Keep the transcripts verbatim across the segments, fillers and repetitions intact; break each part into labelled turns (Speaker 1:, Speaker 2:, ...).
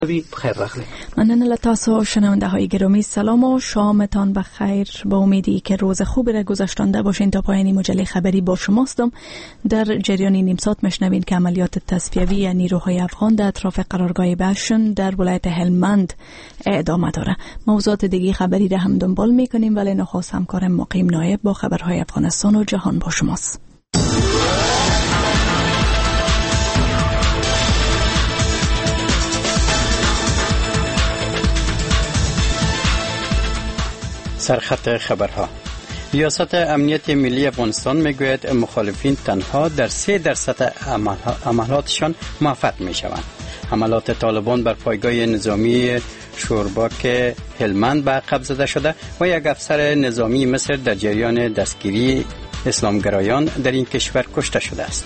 Speaker 1: بخیر راغلی.
Speaker 2: مننه له تاسو شنونده های گرامی. سلام و شامتان بخیر. با امیدی که روز خوبی را گذشتانده باشین. تا پایان مجله خبری با شماستم. در جریان نیم ساعت میشنوین که عملیات تصفیوی نیروهای افغان در اطراف قرارگاه بشن در ولایت هلمند ادامه داره. موضوعات دیگه خبری را هم دنبال میکنیم، ولی نخست همکارم مقیم نایب با خبرهای افغانستان و جهان با شماست.
Speaker 3: سرخط خبرها. ریاست امنیت ملی افغانستان میگوید مخالفین تنها در سه درصد عملاتشان موفق میشوند. حملات طالبان بر پایگاه نظامی شورباک هلمند به عقب زده شده و یک افسر نظامی مصر در جریان دستگیری اسلامگرایان در این کشور کشته شده است.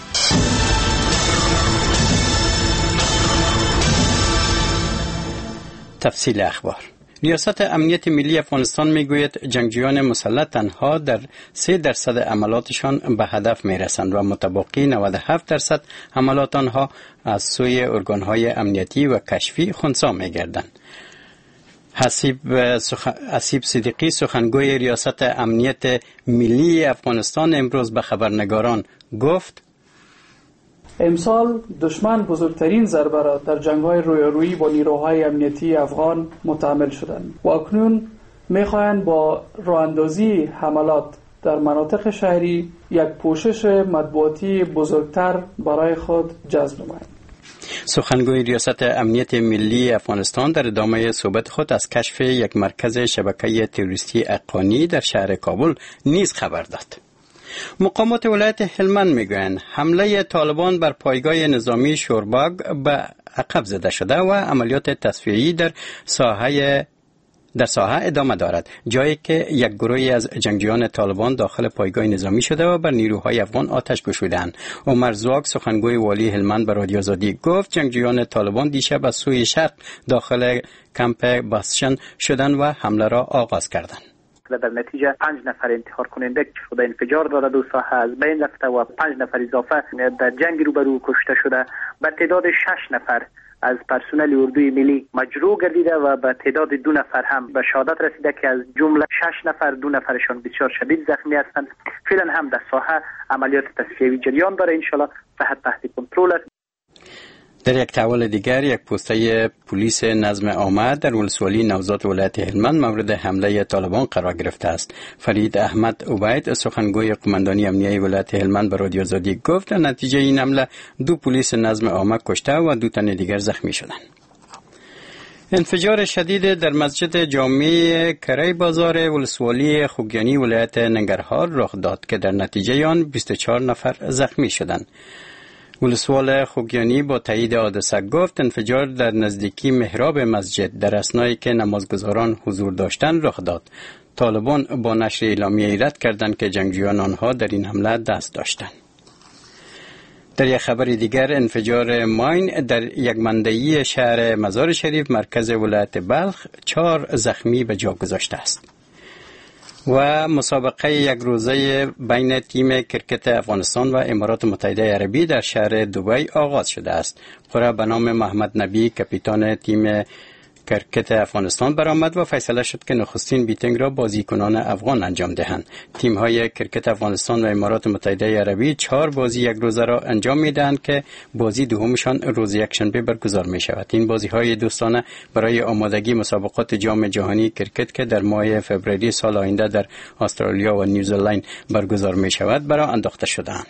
Speaker 3: تفصیل اخبار. ریاست امنیت ملی افغانستان میگوید جنگجویان مسلح تنها در سه درصد عملاتشان به هدف میرسند و متبقی نود و هفت درصد عملات آنها از سوی ارگانهای امنیتی و کشفی خنثی میگردند. حسیب سخ... حسیب صدیقی سخنگوی ریاست امنیت ملی افغانستان امروز به خبرنگاران گفت:
Speaker 4: امسال دشمن بزرگترین ضربه را در جنگ‌های رویارویی با نیروهای امنیتی افغان متحمل شدند و اکنون می‌خواهند با راه‌اندازی حملات در مناطق شهری یک پوشش مطبوعاتی بزرگتر برای خود جذب نمایند.
Speaker 3: سخنگوی ریاست امنیت ملی افغانستان در ادامه صحبت خود از کشف یک مرکز شبکه تروریستی افغانی در شهر کابل نیز خبر داد. مقامات ولایت هلمند میگویند حمله طالبان بر پایگاه نظامی شورباگ به عقب زده شده و عملیات تصفیه‌ای در ساحه در ساحه ادامه دارد، جایی که یک گروهی از جنگجویان طالبان داخل پایگاه نظامی شده و بر نیروهای افغان آتش گشودند. عمر زواگ سخنگوی والی هلمند به رادیو آزادی گفت جنگجویان طالبان دیشب از سوی شرق داخل کمپ باسشن شدند و حمله را آغاز کردند.
Speaker 5: در نتیجه پنج نفر انتحار کننده شده انفجار داده، دو ساحه از بین رفته و پنج نفر اضافه در جنگ روبرو کشته شده. به تعداد شش نفر از پرسنل اردوی ملی مجروح گردیده و به تعداد دو نفر هم به شهادت رسیده که از جمله شش نفر دو نفرشان بسیار شدید زخمی هستند. فعلا هم در ساحه عملیات تصفیه‌ای جریان داره، انشالله صحت تحت کنترل است.
Speaker 3: در یک تحول دیگر، یک پوسته پلیس نظم عامه در ولسوالی نوزاد ولایت هلمند مورد حمله طالبان قرار گرفته است. فرید احمد عبید سخنگوی قماندانی امنیتی ولایت هلمند به رادیو آزادی گفت در نتیجه این حمله دو پلیس نظم عامه کشته و دو تن دیگر زخمی شدند. انفجار شدید در مسجد جامع کری بازار ولسوالی خوگیانی ولایت ننگرهار رخ داد که در نتیجه آن بیست و چهار نفر زخمی شدند. ولسوال خوگیانی با تایید حادثه گفت انفجار در نزدیکی محراب مسجد در اثنایی که نمازگزاران حضور داشتند رخ داد. طالبان با نشر اعلامیه رد کردند که جنگجویان آنها در این حمله دست داشتند. در یک خبر دیگر، انفجار ماین در یک منطقه شهر مزار شریف مرکز ولایت بلخ چهار زخمی به جا گذاشته است. و مسابقه یک روزه بین تیم کرکت افغانستان و امارات متحده عربی در شهر دبی آغاز شده است. قرعه به نام محمد نبی کاپیتان تیم کرکت افغانستان برآمد و فیصله شد که نخستین میتینگ را بازیکنان افغان انجام دهند. تیم‌های کرکت افغانستان و امارات متحده عربی چهار بازی یک روزه را انجام میدهند که بازی دومشان روز یکشنبه برگزار می شود. این بازی‌های دوستانه برای آمادگی مسابقات جام جهانی کرکت که در ماه فوریه سال آینده در استرالیا و نیوزلند برگزار می شود برای انداخته شده‌اند.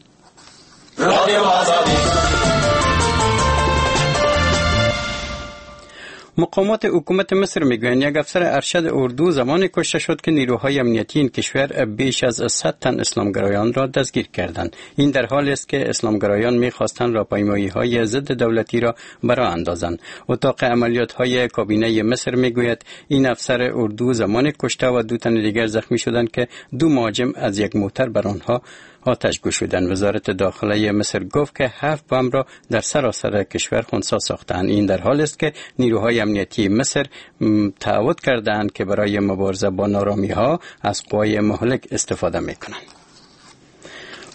Speaker 3: مقامات حکومت مصر میگویند یک افسر ارشد اردو زمانی کشته شد که نیروهای امنیتی این کشور بیش از صد تن اسلامگرایان را دستگیر کردند. این در حالی است که اسلامگرایان میخواستند راهپیمایی‌های ضد دولتی را برآ اندازند. اتاق عملیات‌های کابینه مصر میگوید این افسر اردو زمانی کشته و دو تن دیگر زخمی شدند که دو مهاجم از یک موتر بر آنها آتش گشودند. وزارت داخله مصر گفت که هفت بم را در سراسر کشور خنثی ساختند. این در حالی است که نیروهای امنیتی مصر تعهد کردند که برای مبارزه با نارامی‌ها از قوای مهلک استفاده می‌کنند.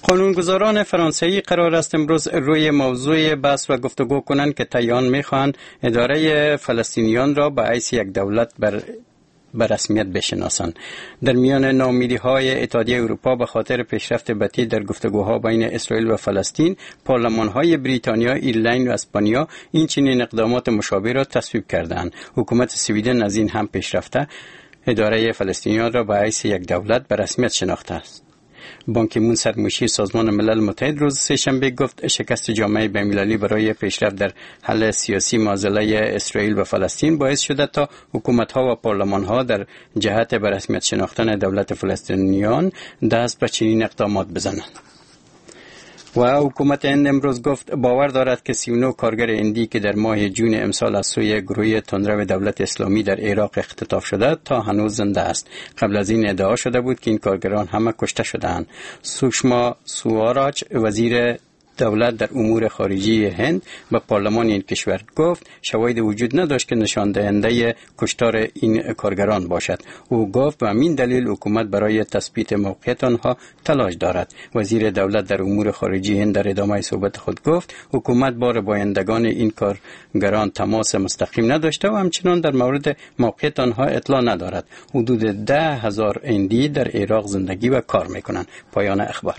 Speaker 3: قانونگذاران فرانسوی قرار است امروز روی موضوع بحث و گفتگو کنند که تایوان می‌خواهند اداره فلسطینیان را به حیث یک دولت بر به رسمیت بشناسند. در میان ناامیدی‌های اتحادیه اروپا به خاطر پیشرفت بطیء در گفتگوها بین اسرائیل و فلسطین، پارلمان‌های بریتانیا، ایرلند و اسپانیا این چنین اقدامات مشابه را تصویب کردند. حکومت سوئیدن از این هم پیشرفته اداره فلسطینیان را به حیث یک دولت به رسمیت شناخته است. بان کی مون سرمشی سازمان ملل متحد روز سه‌شنبه گفت شکست جامعه بین‌المللی برای پیشرفت در حل سیاسی معضله اسرائیل و فلسطین باعث شده تا حکومت‌ها و پارلمان‌ها در جهت به رسمیت شناختن دولت فلسطینیان دست به چنین اقدامات بزنند. و حکومت هند امروز گفت باور دارد که سی و نه کارگر هندی که در ماه جون امسال از سوی گروه تندرو دولت اسلامی در عراق اختطاف شده تا هنوز زنده است. قبل از این ادعا شده بود که این کارگران همه کشته شده‌اند. سوشما سواراج وزیر دولت در امور خارجی هند به پارلمان این کشور گفت شواهد وجود نداشت که نشان دهنده کشتار این کارگران باشد. او گفت به همین دلیل حکومت برای تثبیت موقعیت آنها تلاش دارد. وزیر دولت در امور خارجی هند در ادامه صحبت خود گفت حکومت با ربایندگان این کارگران تماس مستقیم نداشته و همچنان در مورد موقعیت آنها اطلاع ندارد. حدود ده هزار هندی در عراق زندگی و کار میکنند. پایان اخبار.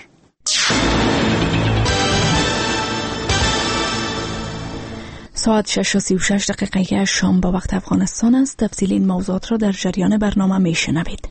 Speaker 2: ساعت شش و سی و شش دقیقه شام با وقت افغانستان است. تفصیل این موضوعات را در جریان برنامه میشنوید.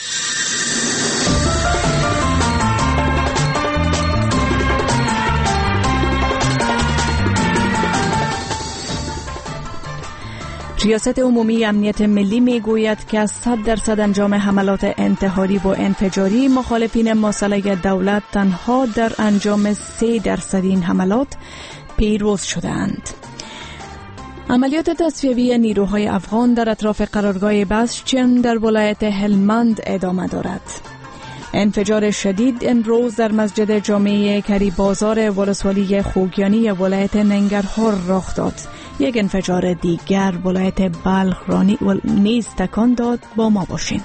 Speaker 2: ریاست عمومی امنیت ملی میگوید که از صد درصد انجام حملات انتحاری و انفجاری مخالفین مسلح دولت تنها در انجام سه درصد این حملات پیروز شدند. عملیات تصفیه‌ای نیروهای افغان در اطراف قرارگاه بسچین در ولایت هلمند ادامه دارد. انفجار شدید امروز در مسجد جامع کری بازار ولسوالی خوگیانی ولایت ننگرهار رخ داد. یک انفجار دیگر ولایت بلخ را نیز تکان داد. با ما باشین.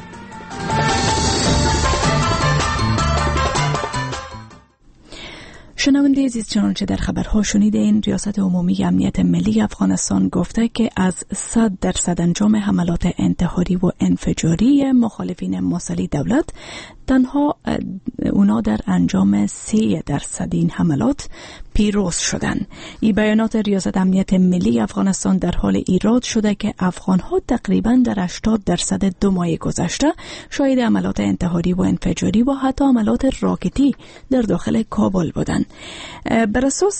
Speaker 2: شنونده عزیز، چنانچه در خبرها شنیدین، ریاست عمومی امنیت ملی افغانستان گفته که از صد درصد انجام حملات انتحاری و انفجاری مخالفین مسلح دولت تنها اونا در انجام سه درصد این حملات پیروز شدن. این بیانات ریاست امنیت ملی افغانستان در حال ایراد شده که افغانها تقریبا در هشتاد درصد دو ماه گذشته شاهد حملات انتحاری و انفجاری و حتی حملات راکتی در داخل کابل بودند. بر اساس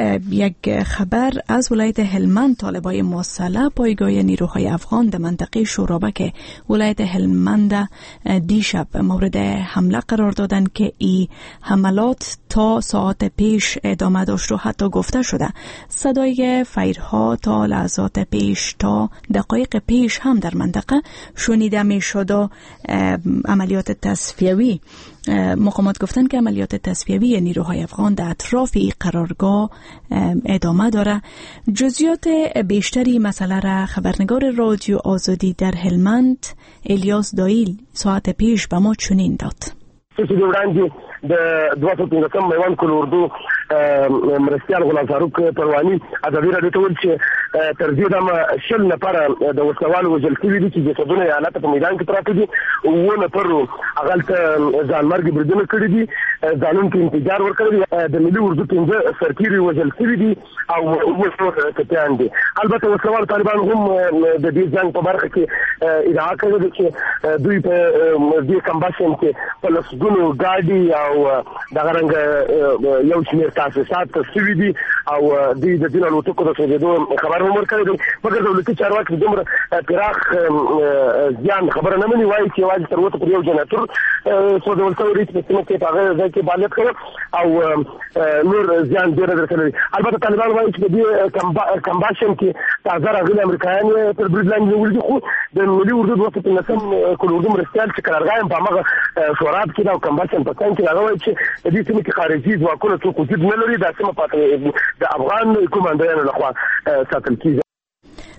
Speaker 2: یک خبر از ولایت هلمند، طالبای مسلح پایگاه نیروهای افغان در منطقه شورابک ولایت هلمند دیشب مورد حمله قرار دادند که این حملات تا ساعت پیش ادامه داشت و حتی گفته شده صدای فیرها تا لحظات پیش تا دقایق پیش هم در منطقه شنیده می شد و عملیات تصفیه‌ای مقامات گفتن که عملیات تصفیه‌ای نیروهای افغان در اطراف قرارگاه ادامه داره. جزئیات بیشتری مسئله را خبرنگار رادیو آزادی در هلمند الیاس دایل ساعت پیش به ما چنین داد.
Speaker 1: چې وړاندې د دوه سوه پنځوسم میوان کل اردو مرستیال غلام فاروق پرواني ازادي راډیو ته ویل چې تر دې دمه شل نفره د وسلوالو وژل شوي دي چې جسدونه یې حالت په میدان کې پراته دي. اووه نفرو هغلته ځانمرګي بریدونه کړي دي، ځانونو کې انفجار ورکړی دی. د ملي اردو پنځه سرتیري وژل شوي دي او اووه نور ټپیان دي. البته وسلوال طالبان هم د دې جنګ په برخه کې ادعا کړې ده چې دوی په دې کمباشن کې په لسګونو ګاډي او دغه رنګ یو شمېر تاسیسات شوي دي او دوی د دې الوتکو د سوځېدو خبر هم ورکړی دی. مګر دولتي چارواکي دومره پراخ زیان خبره نه مني، وایي چې یوازې تر اوسه پر یو جنراتور سوځول شوی دی چې په سیمه کې په هغه ځای کې فعالیت کوي او نور زیان ډېر رسولی. البته طالبان وایي چې د دې کمباشن کې تازه راغلي امریکایان تر برید لاندې نیولي دي، خو د ملي اردو دوه سوه پنځوسم کل اردو مرستیال چې قرارګاه یې په همغه شوراب کې ده او کمباشن په څنګ کې هغه وایي چې د دې سیمې کې خارجي ځواکونه څوک وجود نه لري. دا سیمه د افغان کمانډویانو لخوا ساتل کېږي.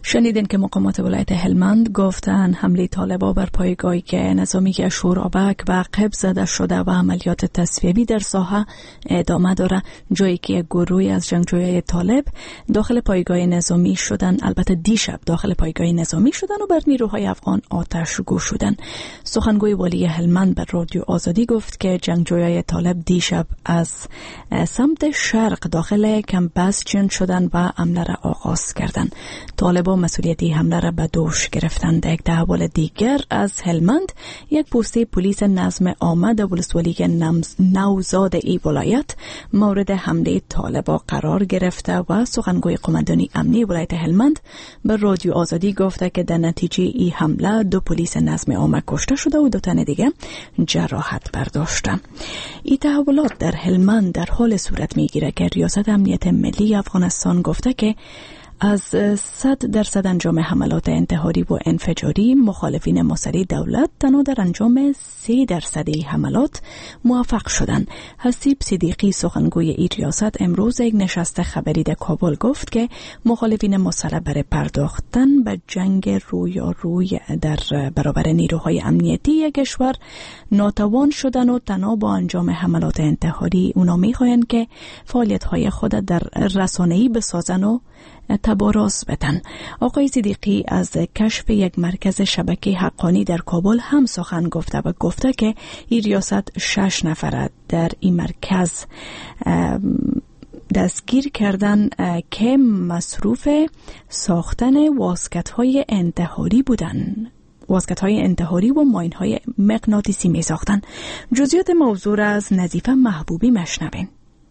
Speaker 2: شنیدین که مقامات ولایت هلمند گفتن حمله طالبان بر پایگاهی نظامی شورابک و قبض زده شده و عملیات تصفیه‌ای در ساحه ادامه داره، جایی که یک گروهی از جنگجویان طالب داخل پایگاه نظامی شدن. البته دیشب داخل پایگاه نظامی شدن و بر نیروهای افغان آتش‌گو شدن. سخنگوی والی هلمند بر رادیو آزادی گفت که جنگجویان طالب دیشب از سمت شرق داخل کمپ باستیون شدن و حمله را آغاز کردند. طالبان مسئولیتی حمله را به دوش گرفتند. در یک تحول دیگر از هلمند، یک پوسته پلیس نظم عامه در ولسوالی نوزاد ای ولایت مورد حمله طالبان قرار گرفته و سخنگوی قماندانی امنی ولایت هلمند به رادیو آزادی گفته که در نتیجه ای حمله دو پلیس نظم عامه کشته شده و دو تن دیگه جراحت برداشته. این تحولات در هلمند در حال صورت میگیره که ریاست امنیت ملی افغانستان گفته که از صد درصد انجام حملات انتحاری و انفجاری مخالفین مسلح دولت تنها در انجام سه درصد حملات موفق شدند. حسیب صدیقی سخنگوی این ریاست امروز یک نشست خبری در کابل گفت که مخالفین مسلح برای پرداختن به جنگ رویاروی در برابر نیروهای امنیتی کشور ناتوان شدن و تنها با انجام حملات انتحاری اونا میخواهند که فعالیت‌های خود در رسانه‌ای بسازن و تبارز بدن. آقای صدیقی از کشف یک مرکز شبکه حقانی در کابل هم سخن گفته و گفته که این ریاست شش نفر در این مرکز دستگیر کردن که مصروف ساختن واسکت‌های انتحاری بودن. واسکت‌های انتحاری و ماین‌های مغناطیسی می ساختن. جزئیات موضوع را از نظیفه محبوبی مشنوین.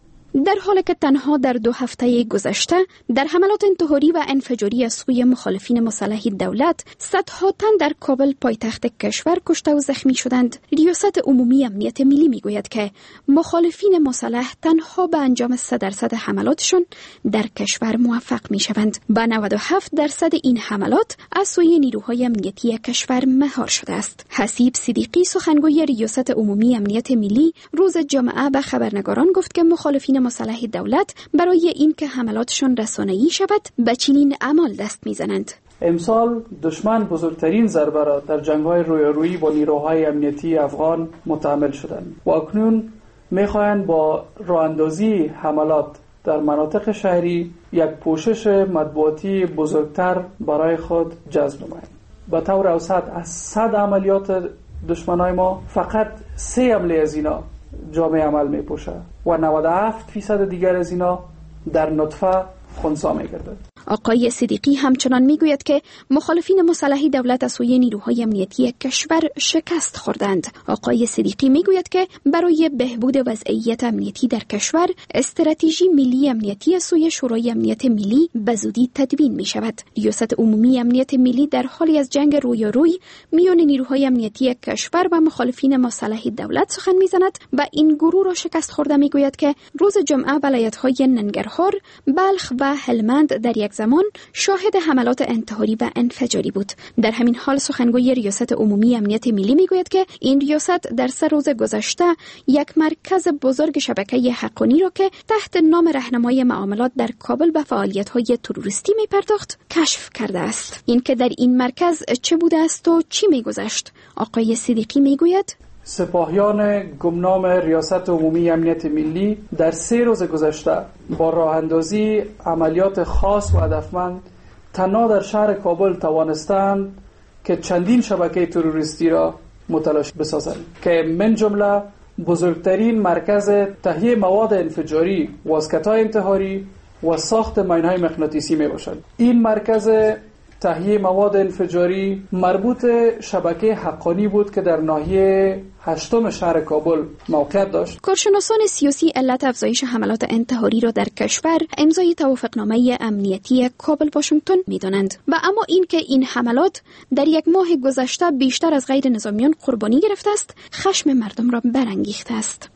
Speaker 6: در حالی که تنها در دو هفته گذشته در حملات انتحاری و انفجاری از سوی مخالفین مسلح دولت صدها تن در کابل پایتخت کشور کشته و زخمی شدند، ریاست عمومی امنیت ملی میگوید که مخالفین مسلح تنها به انجام سه درصد حملاتشون در کشور موفق میشوند. با نود و هفت درصد این حملات از سوی نیروهای امنیتی کشور مهار شده است. حسیب صدیقی سخنگوی ریاست عمومی امنیت ملی روز جمعه به خبرنگاران گفت که مخالفین مسلح دولت برای اینکه حملاتشون رسانه‌ای شود به چنین اعمال دست میزنند.
Speaker 4: امسال دشمن بزرگترین ضربه را در جنگ‌های رویارویی با نیروهای امنیتی افغان متحمل شدند و اکنون می‌خواهند با راه‌اندازی حملات در مناطق شهری یک پوشش مطبوعاتی بزرگتر برای خود جذب نمایند. به طور اوسط از صد عملیات دشمنای ما فقط سه حمله از اینا جامعه عمل می پوشه و نود و هفت فیصد دیگر از اینا در نطفه خنثی می گردد.
Speaker 6: آقای صدیقی همچنان میگوید که مخالفین مسلح دولت از سوی نیروهای امنیتی کشور شکست خوردند. آقای صدیقی میگوید که برای بهبود وضعیت امنیتی در کشور استراتژی ملی امنیتی از سوی شورای امنیت ملی به زودی تدوین می شود. ریاست عمومی امنیت ملی در حالی از جنگ رویاروی میان نیروهای امنیتی کشور و مخالفین مسلح دولت سخن میزند و این گروه را شکست خورده میگوید که روز جمعه ولایت‌های ننگرهار، بلخ و هلمند در یک زمان شاهد حملات انتحاری و انفجاری بود. در همین حال سخنگوی ریاست عمومی امنیت ملی میگوید که این ریاست در سه روز گذشته یک مرکز بزرگ شبکه حقانی را که تحت نام راهنمای معاملات در کابل به فعالیت‌های تروریستی می‌پرداخت کشف کرده است. این که در این مرکز چه بوده است و چی می‌گذشت، آقای صدیقی میگوید
Speaker 4: سپاهیان گمنام ریاست عمومی امنیت ملی در سه روز گذشته با راه اندازی عملیات خاص و هدفمند تنها در شهر کابل توانستند که چندین شبکه تروریستی را متلاشی بسازند که من جمله بزرگترین مرکز تهیه مواد انفجاری، واسکت‌های انتحاری و ساخت ماین‌های مغناطیسی می باشد. این مرکز تهیه مواد انفجاری مربوط شبکه حقانی بود که در ناحیه هشتم شهر کابل موقعیت داشت.
Speaker 6: کارشناسان سیاسی علت افزایش حملات انتحاری را در کشور امضای توافقنامه امنیتی کابل واشنگتن می‌دانند و اما این که این حملات در یک ماه گذشته بیشتر از غیر نظامیان قربانی گرفته است، خشم مردم را برانگیخته است.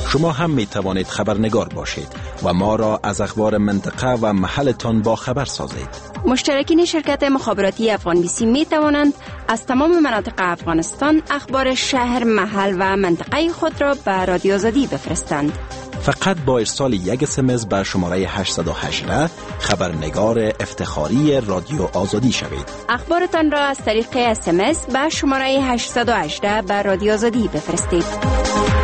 Speaker 7: شما هم می توانید خبرنگار باشید و ما را از اخبار منطقه و محلتان با خبر سازید.
Speaker 8: مشترکین شرکت مخابراتی افغان بیسی می توانند از تمام مناطق افغانستان اخبار شهر، محل و منطقه خود را به رادیو آزادی بفرستند.
Speaker 7: فقط با ارسال یک اس ام اس به شماره هشت یک هشت خبرنگار افتخاری رادیو آزادی شوید.
Speaker 8: اخبارتان را از طریق اس ام اس به شماره هشت یک هشت به رادیو آزادی بفرستید.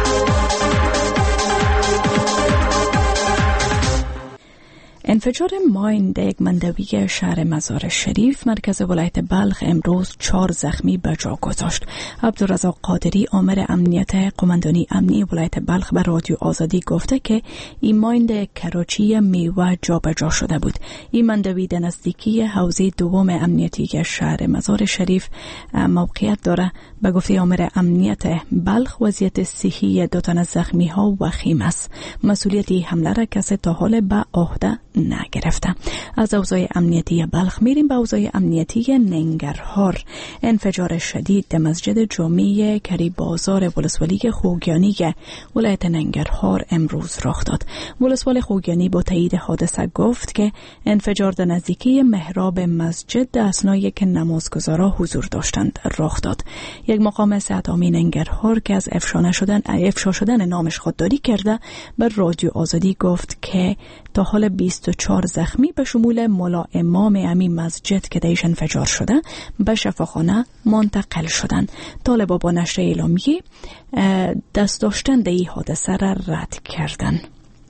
Speaker 2: انفجار ماین در یک مندوی شهر مزار شریف مرکز ولایت بلخ امروز چهار زخمی به جا گذاشت. عبدالرزاق قادری آمر امنیت قماندانی امنی ولایت بلخ به رادیو آزادی گفته که این ماین در کراچی میوه جابجا شده بود. این مندوی در نزدیکی حوزه دوم امنیتی شهر مزار شریف موقعیت داره. به گفته آمر امنیت بلخ وضعیت صحی دو تن از زخمی ها وخیم است. مسئولیت حمله را کسی تا حال به عهده نگرفته. از اوضاع امنیتی بلخ میریم به اوضاع امنیتی ننگرهار. انفجار شدید در مسجد جامع کری بازار ولسوالی خوگیانی ولایت ننگرهار امروز رخ داد. ولسوال خوگیانی با تایید حادثه گفت که انفجار در نزدیکی محراب مسجد در اثنایی که نمازگزارا حضور داشتند رخ داد. یک مقام صحت عامی ننگرهار که از افشا شدن افشا شدن نامش خودداری کرده بر رادیو آزادی گفت که تا حال بیست و چهار زخمی به شمول مولا امام امی مسجد که دیش انفجار شده به شفاخانه منتقل شدند. طالبا با نشر اعلامیه دست داشتن در این حادثه را رد کردند.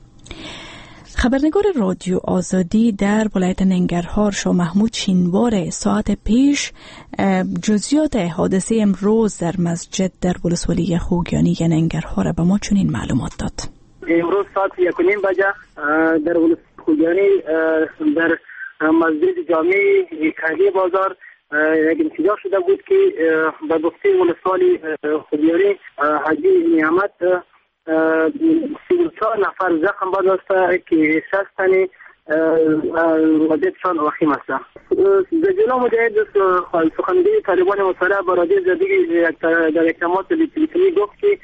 Speaker 2: خبرنگار رادیو آزادی در ولایت ننگرهار شاه محمود شینوار ساعت پیش جزئیات حادثه امروز در مسجد در ولسوالی خوگیانی ننگرهار به ما چنین معلومات داد.
Speaker 9: امروز ساعت یک و نیم بجه در ولسوالی خوگیانی در مسجد جامع کلی بازار یک انفجار شده بود که به گفته ولسوالی خوگیانی حاجی نعمت سی و چهار نفر زخم برداشته که شصت تن وضعیتشان وخیم است. زجلا مجاهد سخنگوی طالبان مصالحه با رادیو آزادی در یک تماس تلفنی گفت که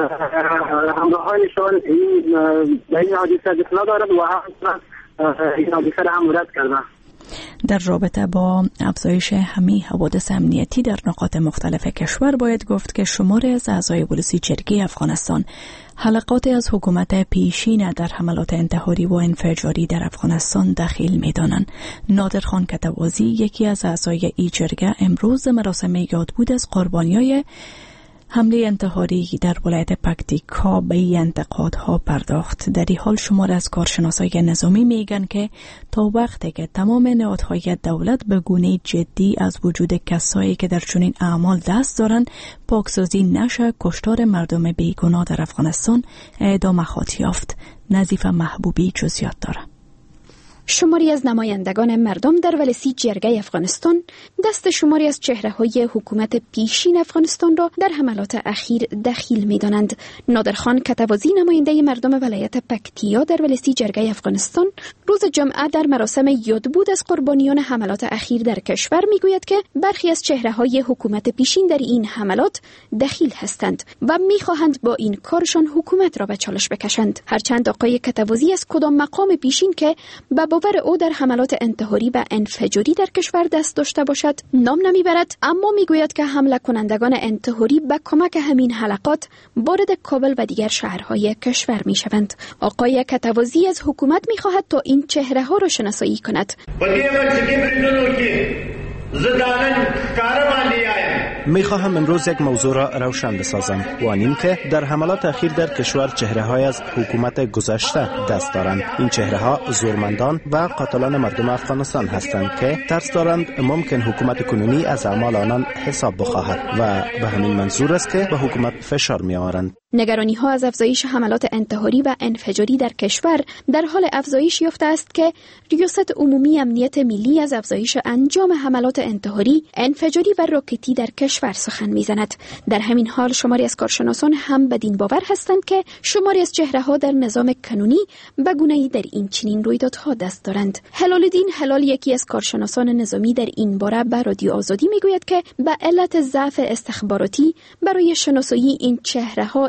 Speaker 9: همراهانشان این در این حادثه دست ندارد و هم این حادثه را هم رد کردند.
Speaker 2: در رابطه با افزایش همه حوادث امنیتی در نقاط مختلف کشور باید گفت که شماری از اعضای ولسی جرگه افغانستان حلقات از حکومت پیشین در حملات انتحاری و انفجاری در افغانستان دخیل می‌دانند. نادر خان کتوازی یکی از اعضای این جرگه امروز مراسم یادبود از قربانیای حمله انتحاری در ولایت پکتیکا به این انتقادها پرداخت. در این حال شمار از کارشناسای نظامی میگن که تا وقتی که تمام نهادهای دولت به گونه جدی از وجود کسایی که در چنین اعمال دست دارند پاکسازی نشه، کشتار مردم بیگناه در افغانستان ادامه خواهد یافت. نظیف محبوبی جزئیات داره.
Speaker 6: شماری از نمایندگان مردم در ولسی جرگه افغانستان دست شماری از چهره‌های حکومت پیشین افغانستان را در حملات اخیر دخیل می‌دانند. نادرخان کتوازی نماینده مردم ولایت پکتیا در ولسی جرگه افغانستان روز جمعه در مراسم یادبود از قربانیان حملات اخیر در کشور می‌گوید که برخی از چهره‌های حکومت پیشین در این حملات دخیل هستند و می‌خواهند با این کارشان حکومت را به چالش بکشند. هرچند آقای کتوازی از کدام مقام پیشین که با باور او در حملات انتحاری و انفجاری در کشور دست داشته باشد نام نمیبرد، اما میگوید که حمله کنندگان انتحاری به کمک همین حلقات وارد کابل و دیگر شهرهای کشور میشوند. آقای کتوازی از حکومت میخواهد تا این چهره ها را شناسایی کند.
Speaker 7: میخواهم امروز یک موضوع را روشن بسازم و آن که در حملات اخیر در کشور چهره های از حکومت گذشته دست دارند. این چهره ها زورمندان و قاتلان مردم افغانستان هستند که ترس دارند ممکن حکومت کنونی از اعمال آنان حساب بخواهد و به همین منظور است که به حکومت فشار می آورند.
Speaker 6: نگرانی ها از افزایش حملات انتحاری و انفجاری در کشور در حال افزایش یافته است که ریاست عمومی امنیت ملی از افزایش انجام حملات انتحاری، انفجاری و راکتی در کشور سخن میزند. در همین حال شماری از کارشناسان هم بدین باور هستند که شماری از چهره ها در نظام قانونی به گونه‌ای در این چنین رویدادها دست دارند. هلال‌الدین هلال یکی از کارشناسان نظامی در این باره به رادیو آزادی میگوید که به علت ضعف استخباراتی برای شناسایی این چهره ها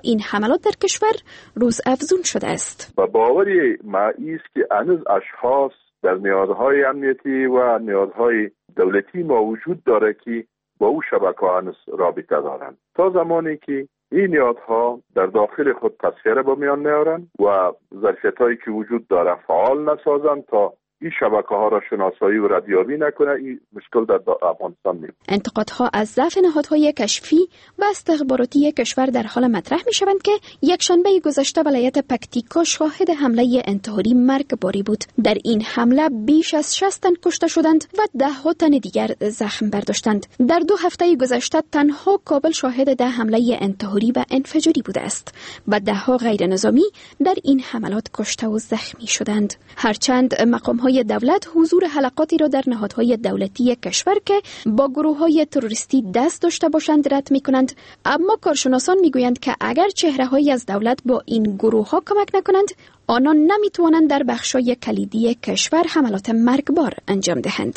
Speaker 6: این حملات در کشور روز افزون شده است.
Speaker 10: و باوری ما است که هنوز اشخاص در نهادهای امنیتی و نهادهای دولتی ما وجود داره که با او شبکه هنوز رابطه دارند. تا زمانی که این نهادها در داخل خود تصفیه با میان نیارند و ظرفیت‌هایی که وجود داره فعال نسازند تا این شبکه ها را شناسایی و ردیابی نکنه، این مشکل در افغانستان نیست.
Speaker 6: انتقادها از ضعف نهادهای کشفی و استخباراتی کشور در حال مطرح می شوند که یک شنبه گذشته ولایت پکتیکا شاهد حمله انتحاری مرگباری بود. در این حمله بیش از شصت تن کشته شدند و ده ها تن دیگر زخم برداشتند. در دو هفته گذشته تنها کابل شاهد ده حمله انتحاری و انفجاری بوده است و ده ها غیر نظامی در این حملات کشته و زخمی شدند. هرچند مقام دولت حضور حلقاتی را در نهادهای دولتی کشور که با گروه‌های تروریستی دست داشته باشند رد می‌کنند، اما کارشناسان می‌گویند که اگر چهره‌هایی از دولت با این گروه‌ها کمک نکنند، آنان نمی‌توانند در بخش‌های کلیدی کشور حملات مرگبار انجام دهند.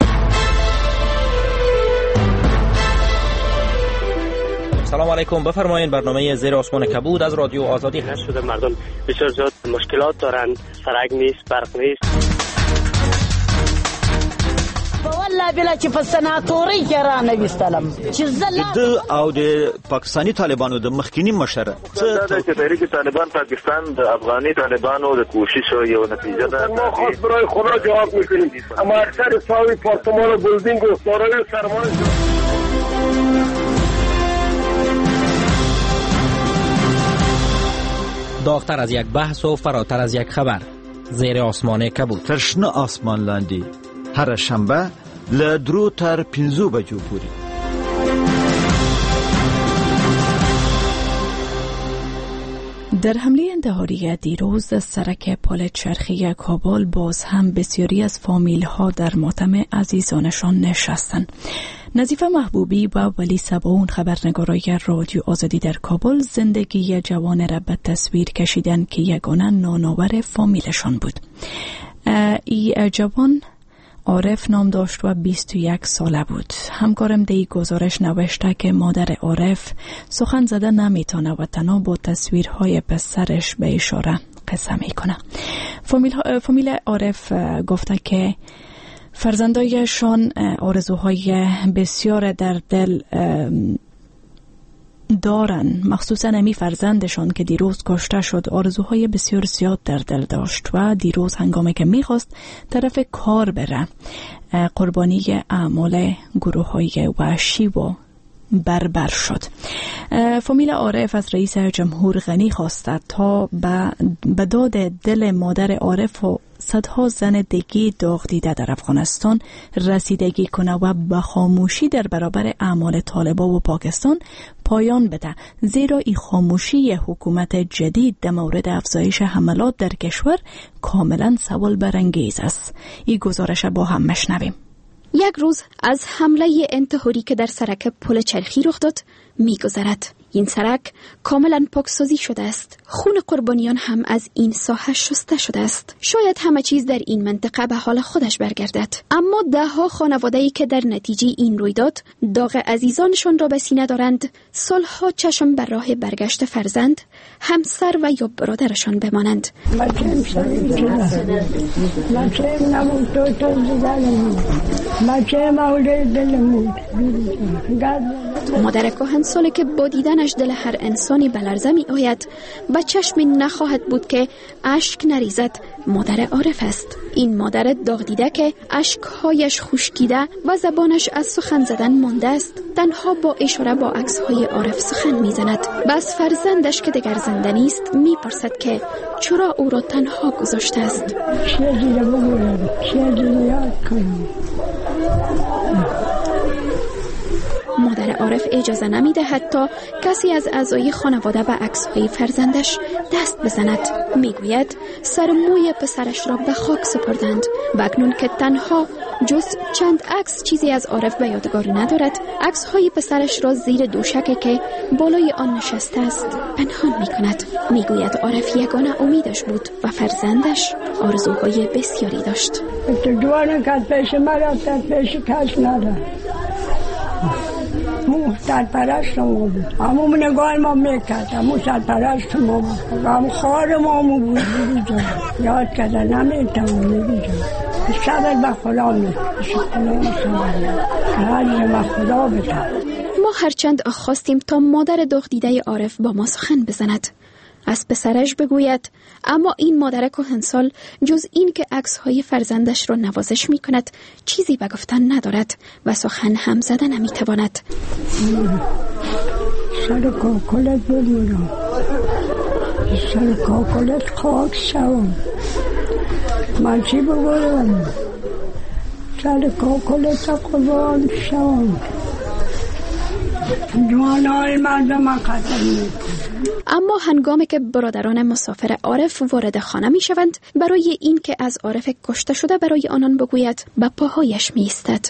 Speaker 11: سلام علیکم، بفرمایید. برنامه زیر آسمان کبود از رادیو آزادی
Speaker 12: هست. شده مردم بسیار زیاد مشکلات دارند، سرک نیست، برق نیست.
Speaker 13: والله بلا چې په سناتوري کې را نویستلم چې
Speaker 14: د او د پاکستانی طالبانو د مخکینی مشر
Speaker 15: څه چې تحریک طالبان پاکستان د افغاني طالبانو د کوشش یو نتیجه ده.
Speaker 1: ما خاص برای خدا جواب میکنیم، اما اکثر ساوی پارتمان و بلدینگ و دارای سرمایه
Speaker 11: داغتر از یک بحث و فراتر از یک خبر. زیر آسمان کبود.
Speaker 14: ترشنه آسمان لاندی هر شنبه له درو تر پنځو بجو پورې.
Speaker 2: در حمله انتحاری دیروز سرک پل چرخی کابل باز هم بسیاری از فامیل ها در ماتم عزیزانشان نشستند. نظیفه محبوبی و ولی سباون خبرنگارای رادیو آزادی در کابل زندگی جوان را به تصویر کشیدند که یگانه نانآور فامیلشان بود. ای جوان عارف نام داشت و بیست و یک ساله بود. همکارم دی گزارش نوشته که مادر عارف سخن زده نمیتونه و تنها با تصویرهای پسرش به اشاره قصه میکنه. فامیل, فامیل عارف گفته که فرزندایشان آرزوهای بسیار در دل دارن، مخصوصا امی فرزندشان که دیروز کشته شد آرزوهای بسیار زیاد در دل داشت و دیروز هنگامی که میخواست طرف کار بره قربانی اعمال گروه های وحشی و بربر شد. فامیل عارف از رئیس جمهور غنی خواسته تا به داد دل مادر عارف و صدها زن دیگه داغ دیده در افغانستان رسیدگی کنه و به خاموشی در برابر اعمال طالبان و پاکستان پایان بده، زیرا این خاموشی حکومت جدید در مورد افزایش حملات در کشور کاملا سوال برانگیز است. این گزارش با هم مشنویم.
Speaker 6: یک روز از حمله انتحاری که در سرک پل چرخی رخ داد می‌گذرد. این سرک کاملا پاکسازی شده است. خون قربانیان هم از این ساحه شسته شده است. شاید همه چیز در این منطقه به حال خودش برگردد، اما ده ها خانواده‌ای که در نتیجه این رویداد داغ عزیزانشان را به سینه دارند، سالها چشم بر راه برگشت فرزند، همسر و یا برادرشان بمانند. مادر کهنسالی که با دیدنش دل هر انسانی به لرزه می آید و چشمی نخواهد بود که اشک نریزد مادر عارف است. این مادر داغ دیده که اشکهایش خشکیده و زبانش از سخن زدن مانده است، تنها با اشاره با عکسهای عارف سخن می زند. بس فرزندش که دیگر زنده نیست می پرسد که چرا او را تنها گذاشته است. مادر عارف اجازه نمی دهد تا کسی از اعضای خانواده به عکس‌های فرزندش دست بزند. می گوید سر موی پسرش را به خاک سپردند و اکنون که تنها جز چند عکس چیزی از عارف به یادگار ندارد، عکس‌های پسرش را زیر دوشکی که بالای آن نشسته است پنهان می کند. می گوید عارف یگانه امیدش بود و فرزندش آرزوهای بسیاری داشت.
Speaker 16: دوانه که پیش ما رفت پیش کس ندارد. سرپرست ما بود، همون نگاه ما میکرد، همون سرپرست ما بود، همون خار ما بود. بیبی جان یاد کرده نمیتونم بیبی جان صبر به خدا میکنم، خدا میکنم خدا بتم.
Speaker 6: ما هرچند خواستیم تا مادر داغ دیده عارف با ما سخن بزند، از پسرش بگوید، اما این مادر کهنسال جز این که عکس‌های فرزندش را نوازش می‌کند چیزی به گفتن ندارد و سخن هم زده نمی‌تواند.
Speaker 16: سر کاکلت بمونم، سر کاکلت خاک شوم، من چی بگویم؟ سر کاکلت قربان شوم، جوانای مردم قتل می‌کنم.
Speaker 6: اما هنگامی که برادران مسافر عارف وارد خانه می شوند، برای این که از عارف کشته شده برای آنان بگوید به پاهایش می ایستد.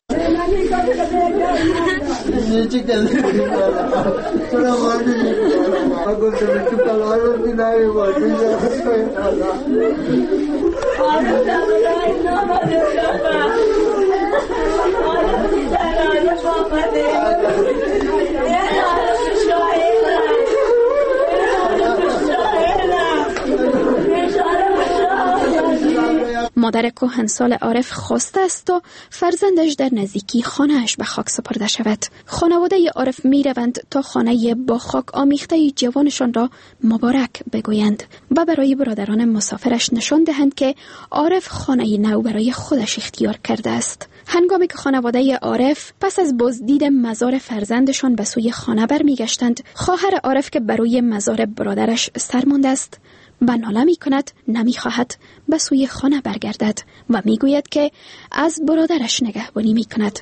Speaker 6: مادر کهنسال عارف خواسته است تا فرزندش در نزدیکی خانه‌اش به خاک سپرده شود. خانواده عارف می روند تا خانه با خاک آمیخته جوانشان را مبارک بگویند و برای برادران مسافرش نشان دهند که عارف خانه نو برای خودش اختیار کرده است. هنگامی که خانواده عارف پس از بازدید مزار فرزندشان به سوی خانه برمیگشتند، خواهر عارف که برای مزار برادرش سر مانده است و ناله می کند نمی خواهد به سوی خانه برگردد و می گوید که از برادرش نگهبانی می کند.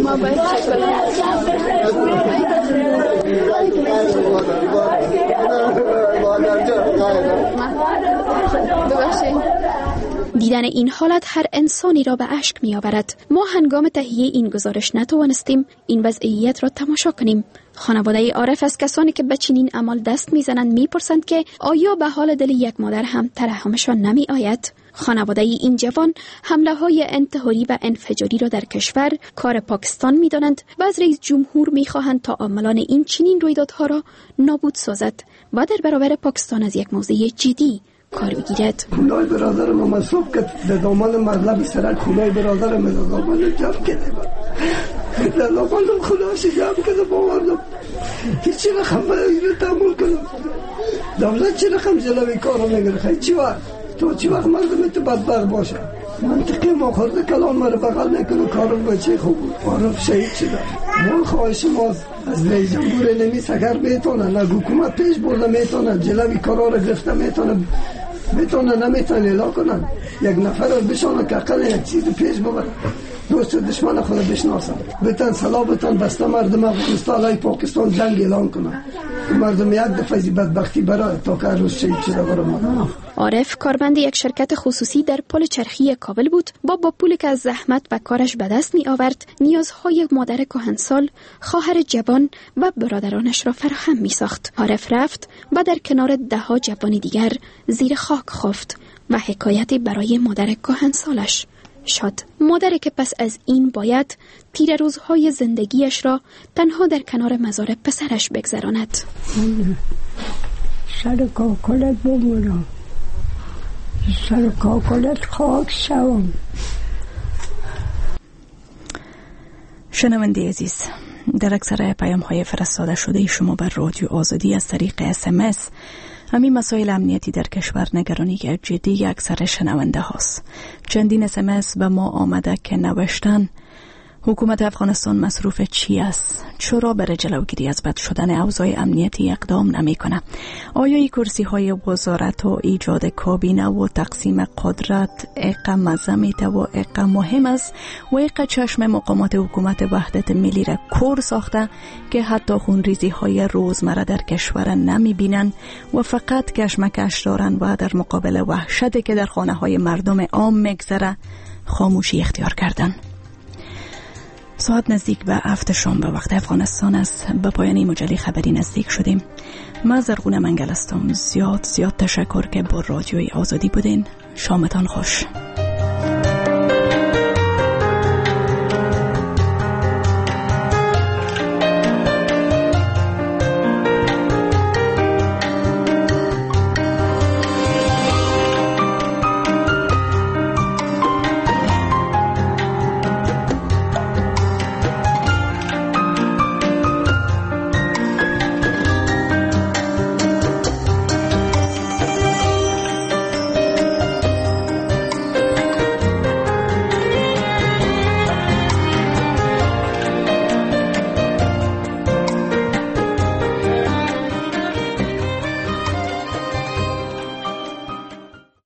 Speaker 6: دیدن این حالت هر انسانی را به اشک می آورد. ما هنگام تهیه این گزارش نتوانستیم این وضعیت را تماشا کنیم. خانواده عارف از کسانی که به چنین اعمال دست میزنند میپرسند که آیا به حال دل یک مادر هم ترحمشان نمی آید؟ خانواده این جوان حمله های انتحاری و انفجاری را در کشور کار پاکستان می دانند و از رئیس جمهور می خواهند تا عاملان این چنین رویدادها را نابود سازد و در برابر پاکستان از یک موضوع جدی کار بگیرد.
Speaker 17: خدای برادر ما مصروف کرد در دامان مطلب سرک، خدای برادر ما در دامان جمع کرده در دامان خداش جمع کرده با مردم هیچی رقم باید تعمل کنم. دولت چی رقم جلوی کارو نگرخه؟ چی وقت؟ تو چی وقت مردم تو بدبخت باشه؟ منطقی ما خورده کلان ما رو بغل نکنه کارو بچه خوب بود. عارف شهید شده. ما خواهش ما از رئیس جمهور نمی سکر میتونه، نه حکومت پیش برده میتونه، جلوی کارا رو گرفته میتونه، میتونه نمیتونه اعلان کنن. یک نفر رو بشانه که اقل یک چیز پیش ببر، دوست دشمن خود بشناسن، بتن سلا بتن بسته مردم افغانستان های پاکستان جنگ اعلان کنن. مردم یک دفعه زی بدبختی برای تا که روز شهید شده برای ما.
Speaker 6: عارف کارمند یک شرکت خصوصی در پل چرخی کابل بود. با با پولی که از زحمت و کارش به دست می آورد نیازهای مادر کهنسال، خواهر جوان و برادرانش را فراهم می ساخت. عارف رفت و در کنار ده ها جوان دیگر زیر خاک خفت و حکایتی برای مادر کهنسالش شد. مادری که پس از این باید تیر روزهای زندگیش را تنها در کنار مزار پسرش بگذراند.
Speaker 16: سر کاکلت بمونم، سر کاکلت خاک شوم.
Speaker 2: شنونده عزیز، در اکثر پیام های فرستاده شده شما بر رادیو آزادی از طریق اس ام اس همین مسائل امنیتی در کشور نگرانی که جدی اکثر شنونده هاست. چندین اس ام اس به ما آمده که نوشتن حکومت افغانستان مصروف چی است؟ چرا برای جلوگیری از بد شدن اوضاع امنیتی اقدام نمی کنه؟ آیا این کرسی های وزارت و ایجاد کابینه و تقسیم قدرت اقا مزمیت و اقا مهم است و اقا چشم مقامات حکومت وحدت ملی را کور ساخته که حتی خونریزی های روزمره در کشور نمی بینن و فقط کشمکش دارن و در مقابل وحشتی که در خانه های مردم عام میگذره خاموشی اختیار کردن. ساعت نزدیک به هفت شام به وقت افغانستان است. به پایان مجله خبری نزدیک شدیم. من زرغونه منگل هستم. زیاد زیاد تشکر که با رادیوی آزادی بودین. شامتان خوش.